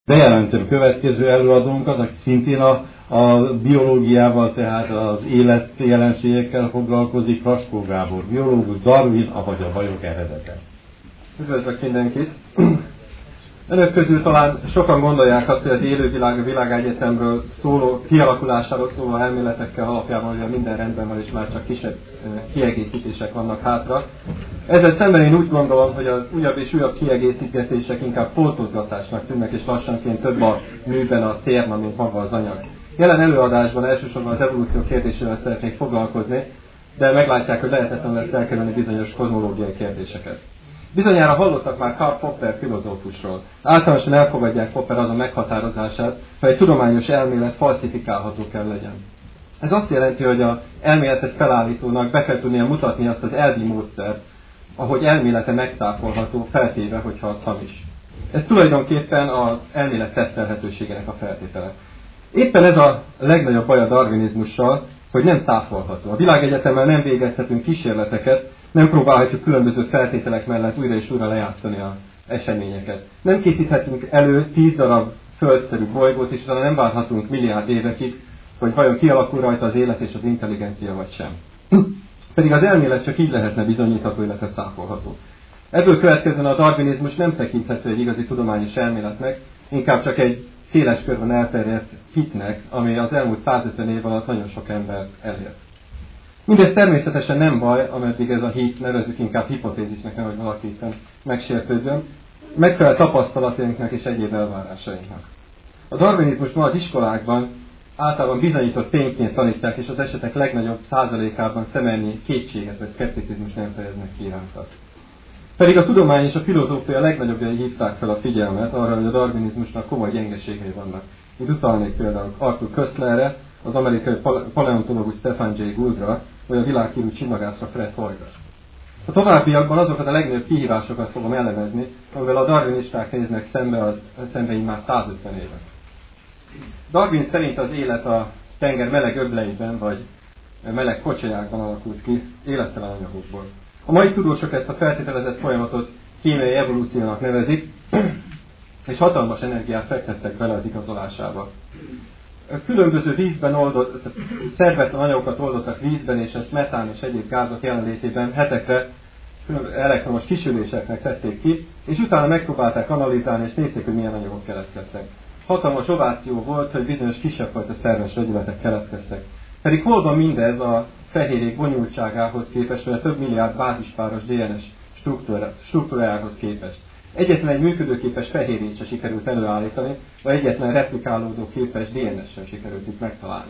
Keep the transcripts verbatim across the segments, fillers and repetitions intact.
Bejelentem következő előadónkat, aki szintén a, a biológiával, tehát az élet jelenségekkel foglalkozik, Raskó Gábor, biológus, Darwin, avagy a bajok eredete. Üdvözlök mindenkit! Önök közül talán sokan gondolják azt, hogy az élővilág a világegyetemről szóló, kialakulásáról szóló elméletekkel alapjában ugye minden rendben van, és már csak kisebb kiegészítések vannak hátra. Ezzel szemben én úgy gondolom, hogy az újabb és újabb kiegészítések inkább foltozgatásnak tűnnek, és lassanként több a műben a cérna, mint maga az anyag. Jelen előadásban elsősorban az evolúció kérdésével szeretnék foglalkozni, de meglátják, hogy lehetetlen lesz elkerülni bizonyos kozmológiai kérdéseket. Bizonyára hallottak már Karl Popper filozófusról. Általánosan elfogadják Popper azon meghatározását, hogy egy tudományos elmélet falsifikálható kell legyen. Ez azt jelenti, hogy az elméletet felállítónak be kell tudnia mutatni azt az elvi módszert, ahogy elmélete megtáfolható, feltéve, hogyha az hamis. Ez tulajdonképpen az elmélet tesztelhetőségének a feltétele. Éppen ez a legnagyobb baj a darwinizmussal, hogy nem cáfolható. A világegyetemmel nem végezhetünk kísérleteket, nem próbálhatjuk különböző feltételek mellett újra és újra lejátszani az eseményeket. Nem készíthetünk elő tíz darab földszerű bolygót, és utána nem várhatunk milliárd évekig, hogy vajon kialakul rajta az élet és az intelligencia vagy sem. Pedig az elmélet csak így lehetne bizonyítható, illetve cáfolható. Ebből következően a darwinizmus nem tekinthető egy igazi tudományos elméletnek, inkább csak egy széles körben elterjedt hitnek, ami az elmúlt százötven év alatt nagyon sok embert elért. Mindez természetesen nem baj, ameddig ez a hit, nevezzük inkább hipotézisnek, nehogy valaki itten megsértődjön, megfelel tapasztalatainknak és egyéb elvárásainknak. A darwinizmus ma az iskolákban általában bizonyított tényként tanítják, és az esetek legnagyobb százalékában szemelni kétséget vagy szkepticizmus nem fejeznek ki iránta. Pedig a tudomány és a filozófia legnagyobbjai hívták fel a figyelmet arra, hogy a darwinizmusnak komoly gyengeségei vannak. Itt utalnék például Arthur Koestlerre, az amerikai paleontológus Stephen Jay Gouldra, vagy a világhírű csillagászra Fred Hoyle-ra. A továbbiakban azokat a legnagyobb kihívásokat fogom elemezni, amivel a darwinisták néznek szembe, az, szembe így már százötven éve. Darwin szerint az élet a tenger meleg öbleiben, vagy meleg kocsolyákban alakult ki, élettelen anyagokból. A mai tudósok ezt a feltételezett folyamatot kémiai evolúciónak nevezik, és hatalmas energiát fektettek bele az igazolásába. Különböző vízben oldott, szervetlen anyagokat oldottak vízben, és ezt metán és egyéb gázok jelenlétében hetekre elektromos kisüléseknek tették ki, és utána megpróbálták analizálni, és nézték, hogy milyen anyagok keletkeztek. Hatalmas ováció volt, hogy bizonyos kisebb fajta szerves vegyületek keletkeztek. Pedig hol van mindez a fehérjék bonyolultságához képest, vagy a több milliárd bázispáros dé en es struktúrájához képest? Egyetlen egy működőképes fehérjét sem sikerült előállítani, vagy egyetlen replikálódó képes dé en es sem sikerült itt megtalálni.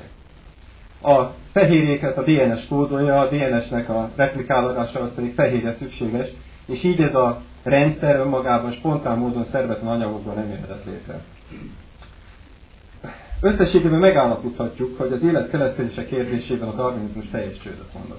A fehérjéket a dé en es kódolja, a dé en esnek a replikálódásához pedig fehérje szükséges, és így ez a rendszer önmagában spontán módon szervetlen anyagokból nem jöhetett létre. Összességében megállapíthatjuk, hogy az élet keletkezése kérdésében a darwinizmus teljes csődöt mondott.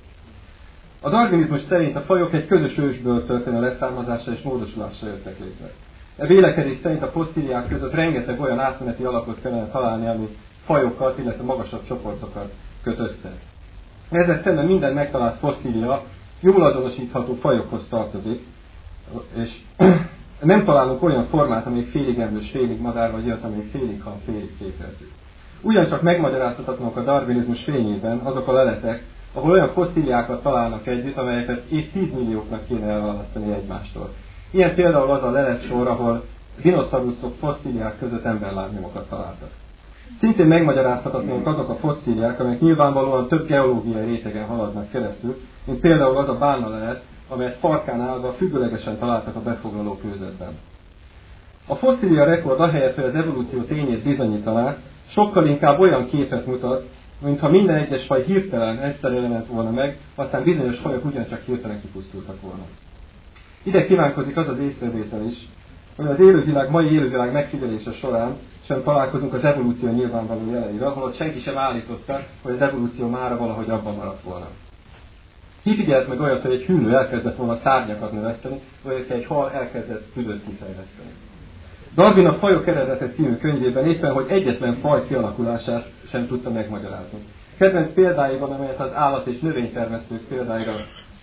A darwinizmus szerint a fajok egy közös ősből történő leszármazással és módosulással jöttek létre. E vélekedés szerint a fosszíliák között rengeteg olyan átmeneti alapot kellene találni, ami fajokat, illetve magasabb csoportokat köt össze. Ezzel szemben minden megtalált fosszília jól azonosítható fajokhoz tartozik, és nem találunk olyan formát, amelyik félig emlős, félig madár, vagy olyat, amelyik félig hal, félig képletű. Ugyancsak megmagyarázhatatlanok a darwinizmus fényében azok a leletek, ahol olyan fosszíliákat találnak együtt, amelyeket évtizmillióknak kéne elválasztani egymástól. Ilyen például az a leletsor, ahol dinoszauruszok fosszíliák között emberlábnyomokat találtak. Szintén megmagyarázhatatlanok azok a fosszíliák, amelyek nyilvánvalóan több geológiai rétegen haladnak keresztül, mint például az a bálna lelet, amelyet farkán állva függőlegesen találtak a befoglaló kőzetben. A fosszília rekord ahelyett, hogy az evolúció tényét bizonyítaná, sokkal inkább olyan képet mutat, mintha minden egyes faj hirtelen egyszer jelent volna meg, aztán bizonyos fajok ugyancsak hirtelen kipusztultak volna. Ide kívánkozik az az észrevétel is, hogy az élővilág, mai élővilág megfigyelése során sem találkozunk az evolúció nyilvánvaló jeleire, ahol senki sem állította, hogy az evolúció mára valahogy abban maradt volna. Ki figyelt meg olyat, hogy egy hűnő elkezdett volna szárnyakat növeszteni, vagy hogy egy hal elkezdett tüdőt kifejleszteni. Darwin a Fajok eredete című könyvében éppen, hogy egyetlen faj kialakulását sem tudta megmagyarázni. Kedvenc példáiban, amelyet az állat- és növénytermesztők példáira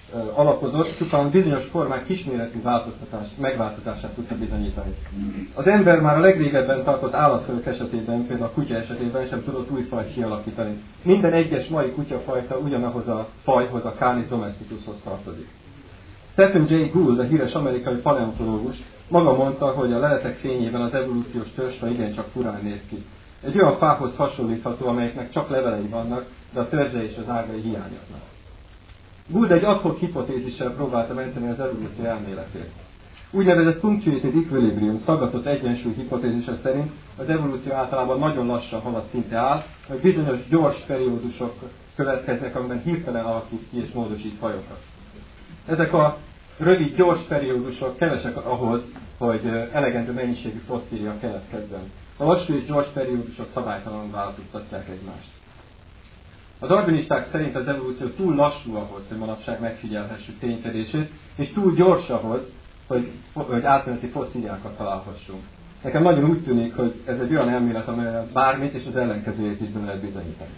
alapozott, csupán bizonyos formák kisméretű változtatást, megváltozását tudta bizonyítani. Az ember már a legrégebben tartott állatfajok esetében, például a kutya esetében sem tudott új fajt kialakítani. Minden egyes mai kutyafajta ugyanahoz a fajhoz, a Canis domesticushoz tartozik. Stephen Jay Gould, a híres amerikai paleontológus, maga mondta, hogy a leletek fényében az evolúciós törzsfa igencsak furán néz ki. Egy olyan fához hasonlítható, amelyeknek csak levelei vannak, de a törzse és az ágai hiányoznak. Gould egy ad hoc hipotézissel próbálta menteni az evolúció elméletét. Úgynevezett punctuated equilibrium, szaggatott egyensúly hipotézise szerint az evolúció általában nagyon lassan halad szinte áll, hogy bizonyos gyors periódusok következnek, amiben hirtelen alakít ki és módosít fajokat. Ezek a rövid, gyors periódusok kevesek ahhoz, hogy elegendő mennyiségű fosszília keletkezzen. A lassú és gyors periódusok szabálytalanul változtatják egymást. A darwinisták szerint az evolúció túl lassú ahhoz, hogy manapság megfigyelhessük ténykedését, és túl gyors ahhoz, hogy, hogy átmeneti fosszíliákat találhassunk. Nekem nagyon úgy tűnik, hogy ez egy olyan elmélet, amelyel bármit és az ellenkezőjét is be lehet bizonyítani.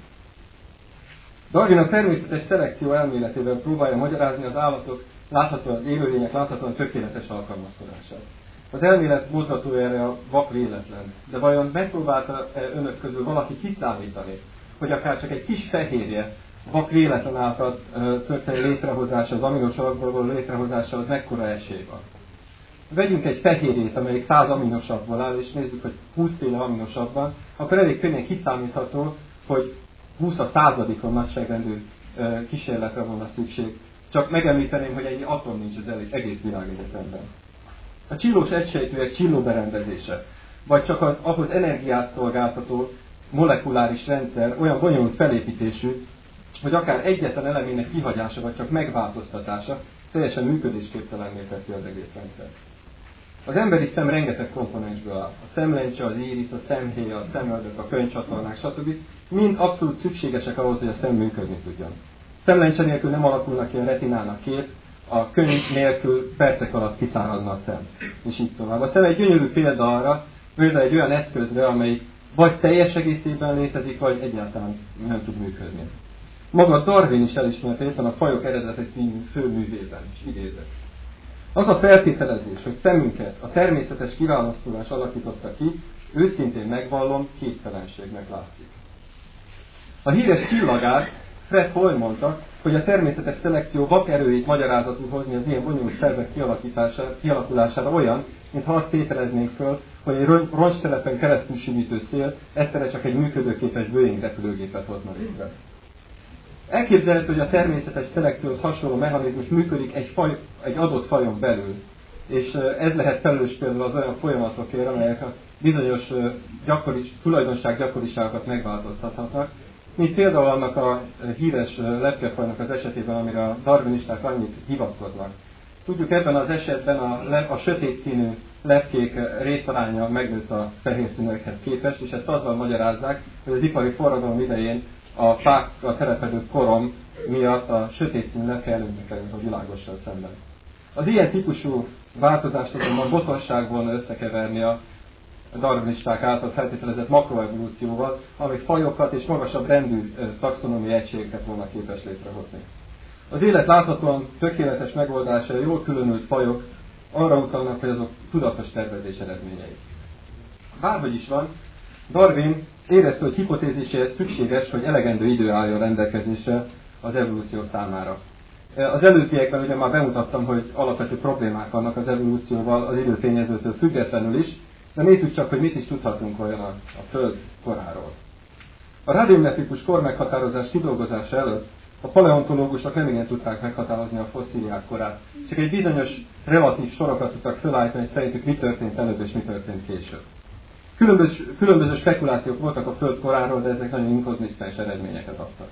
Darwin a természetes szelekció elméletével próbálja magyarázni az állatok, láthatóan élőlények láthatóan tökéletes alkalmazkodását. Az elmélet mozgatója erre a vak véletlen, de vajon megpróbálta önök közül valaki kiszámítani, hogy akár csak egy kis fehérje vak véletlen által történő létrehozása, az aminosavakból való létrehozása, az mekkora esély van? Vegyünk egy fehérjét, amelyik száz aminosavból áll, és nézzük, hogy húszféle aminosav van, akkor elég könnyen kiszámítható, hogy húsz a századikon nagyságrendű kísérletre volna szükség. Csak megemlíteném, hogy ennyi atom nincs az egész világegyetemben. A csillós egysejtűek csillóberendezése, vagy csak az ahhoz energiát szolgáltató molekuláris rendszer olyan bonyolult felépítésű, hogy akár egyetlen elemének kihagyása, vagy csak megváltoztatása teljesen működésképtelenné teszi az egész rendszert. Az emberi szem rengeteg komponensből áll. A szemlencse, az írisz, a szemhéja, a szemöldök, a könycsatornák, stb. Mind abszolút szükségesek ahhoz, hogy a szem működni tudjon. Szemlencse nélkül nem alakulnak ki a retinának kép, a könyv nélkül percek alatt kiszáradna a szem, és így tovább. A szem egy gyönyörű példa arra, például egy olyan eszközre, amelyik vagy teljes egészében létezik, vagy egyáltalán nem tud működni. Maga Darwin is elismerte éppen a Fajok eredete című főművében is idézett. Az a feltételezés, hogy szemünket a természetes kiválasztulás alakította ki, őszintén megvallom, képtelenségnek látszik. A híres csillagász Fred Hoyle mondta, hogy a természetes szelekció vakerőjét magyarázatul hozni az ilyen bonyolult szervek kialakulására olyan, mintha azt tételeznénk föl, hogy egy roncstelepen keresztül simítő szél egyszerre csak egy működőképes Boeing repülőgépet hozna létre. Elképzelhető, hogy a természetes szelekcióhoz hasonló mechanizmus működik egy, faj, egy adott fajon belül, és ez lehet felelős például az olyan folyamatokért, amelyek a bizonyos gyakori, tulajdonság gyakoriságokat megváltoztathatnak, mint például annak a híres lepkefajnak az esetében, amire a darwinisták annyit hivatkoznak. Tudjuk, ebben az esetben a, le, a sötét színű lepkék részaránya megnőtt a fehér színűekhez képest, és ezt azzal magyarázzák, hogy az ipari forradalom idején a fákkal telepedő korom miatt a sötét színű lepke előnybe került a világossal szemben. Az ilyen típusú változást azonban botosság volna összekeverni a darwinisták által feltételezett makroevolúcióval, ami fajokat és magasabb rendű taxonomiai egységeket volna képes létrehozni. Az élet láthatóan tökéletes megoldása, a jól különült fajok arra utalnak, hogy azok tudatos tervezés eredményei. Bárhogy is van, Darwin érezte, hogy hipotéziséhez szükséges, hogy elegendő idő álljon rendelkezésre az evolúció számára. Az előzőekben ugye már bemutattam, hogy alapvető problémák vannak az evolúcióval az időtényezőtől függetlenül is, de nézzük csak, hogy mit is tudhatunk olyan a, a Föld koráról. A radiometrikus kor meghatározás kidolgozása előtt a paleontológusok nem igen tudták meghatározni a fosszíliák korát, csak egy bizonyos relatív sorokat tudtak felállítani, hogy szerintük mi történt előbb és mi történt később. Különböző, különböző spekulációk voltak a Föld koráról, de ezek nagyon inkonzisztens eredményeket adtak.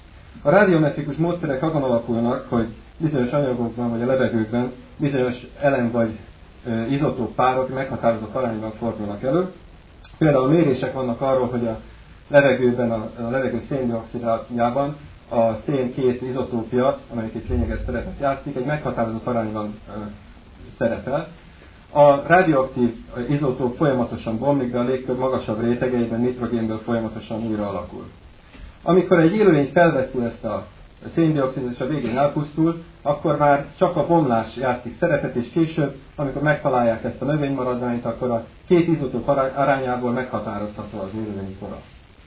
A radiometrikus módszerek azon alapulnak, hogy bizonyos anyagokban vagy a levegőkben bizonyos elem vagy e, izotóp párok meghatározott arányban fordulnak elő. Például mérések vannak arról, hogy a levegőben, a, a levegő széndioxidjában a szén két izotópja, amelyik itt lényeges szerepet játszik, egy meghatározott arányban e, szerepel. A radioaktív izotóp folyamatosan bomlik, de a légkör magasabb rétegeiben nitrogénből folyamatosan újra alakul. Amikor egy élőlény felveszi ezt a a széndioxid és a végén elpusztul, akkor már csak a bomlás játszik szerepet, és később, amikor megtalálják ezt a növénymaradványt, akkor a két izotóp arányából meghatározható az élőlény kora.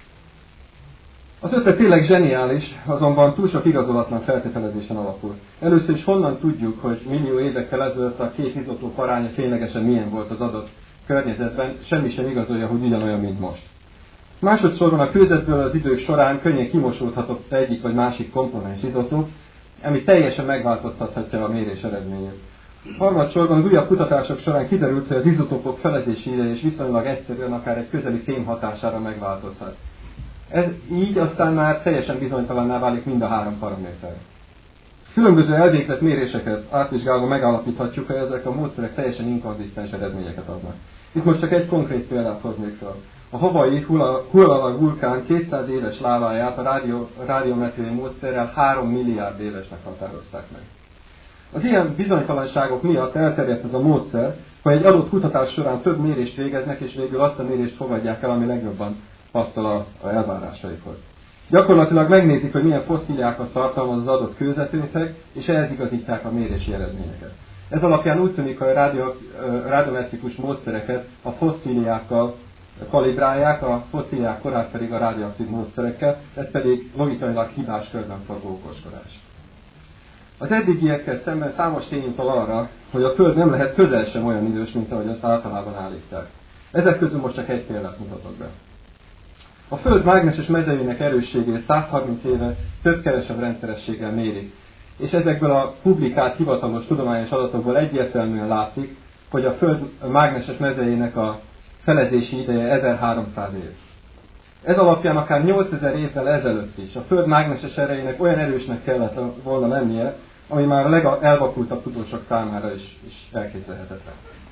Az ötlet tényleg zseniális, azonban túl sok igazolatlan feltételezésen alapul. Először is honnan tudjuk, hogy millió évekkel ezelőtt a két izotóp aránya ténylegesen milyen volt az adott környezetben, semmi sem igazolja, hogy ugyanolyan, mint most. Másodszorban a kőzetből az idők során könnyen kimosódhatott egyik vagy másik komponens izotóp, ami teljesen megváltoztathatja a mérés eredményét. Harmadsorban az újabb kutatások során kiderült, hogy az izotópok felezési ideje is viszonylag egyszerűen akár egy közeli fém hatására megváltozhat. Ez így aztán már teljesen bizonytalanná válik mind a három paraméter. Különböző elvégzett méréseket átvizsgálva megállapíthatjuk, hogy ezek a módszerek teljesen inkonzisztens eredményeket adnak. Itt most csak egy konkrét példát hoznék fel. A Hawaii Hualalai vulkán kétszáz éves láváját a rádió, rádiometriai módszerrel három milliárd évesnek határozták meg. Az ilyen bizonytalanságok miatt elterjedt ez a módszer, hogy egy adott kutatás során több mérést végeznek, és végül azt a mérést fogadják el, ami legjobban passzol a, a elvárásaikhoz. Gyakorlatilag megnézik, hogy milyen fosszíliákat tartalmaz az adott kőzetréteg, és ehhez igazítják a mérési eredményeket. Ez alapján úgy tűnik, hogy a rádió, radiometrikus módszereket a fosszíliákkal kalibrálják, a fosszíliák korát pedig a radioaktív módszerekkel, ez pedig logikailag hibás körben forgó okoskodás. Az eddigiekkel szemben számos tény utal arra, hogy a Föld nem lehet közel sem olyan idős, mint ahogy azt általában állítják. Ezek közül most csak egy példát mutatok be. A Föld mágneses mezejének erősségét százharminc éve több-kevesebb rendszerességgel mérik, és ezekből a publikált hivatalos tudományos adatokból egyértelműen látszik, hogy a Föld mágneses mezejének a felezési ideje ezerháromszáz év. Ez alapján akár nyolcezer évvel ezelőtt is a Föld mágneses erejének olyan erősnek kellett volna lennie, ami már a legelvakultabb tudósok számára is, is elképzelhetetlen.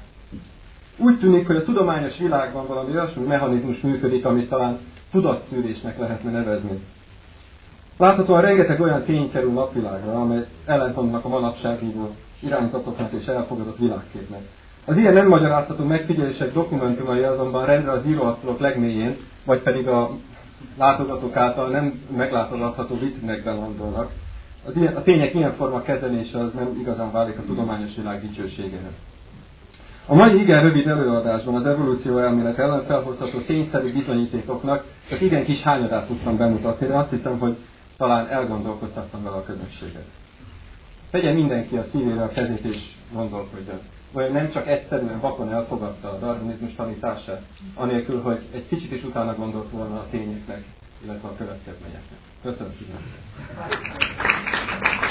Úgy tűnik, hogy a tudományos világban valami olyasmi mechanizmus működik, amit talán tudatszűrésnek lehetne nevezni. Láthatóan rengeteg olyan tény kerül napvilágra, amely ellentmondanak a manapság hívó irányzatoknak és elfogadott világképnek. Az ilyen nem magyarázható megfigyelések dokumentumai azonban rendre az íróasztalok legmélyén, vagy pedig a látogatók által nem meglátogatható vitrinekben landolnak. Az ilyen, a tények ilyen forma kezelése az nem igazán válik a tudományos világ dicsőségéhez. A mai igen rövid előadásban az evolúció elmélet ellen felhozható tényszerű bizonyítékoknak csak igen kis hányadát tudtam bemutatni, de azt hiszem, hogy talán elgondolkoztattam vele a közönséget. Tegye mindenki a szívére a kezét és gondolkodjon. Vagy nem csak egyszerűen vakon elfogadta a darwinizmus tanítását, anélkül, hogy egy kicsit is utána gondolt volna a tényeknek, illetve a következményeknek. Köszönöm szépen!